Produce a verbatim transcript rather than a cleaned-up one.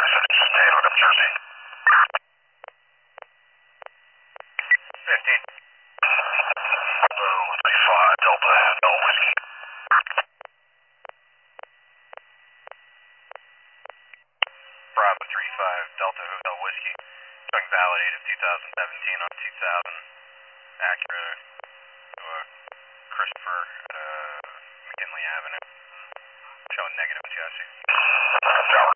sixty-eight, look up Jersey. fifteen. Oh, three five, Delta, no whiskey. Bravo three five, Delta Hotel Whiskey. Showing validated two thousand seventeen on two thousand. Acura, uh, Christopher, uh, McKinley Avenue. Showing negative chassis. Tower.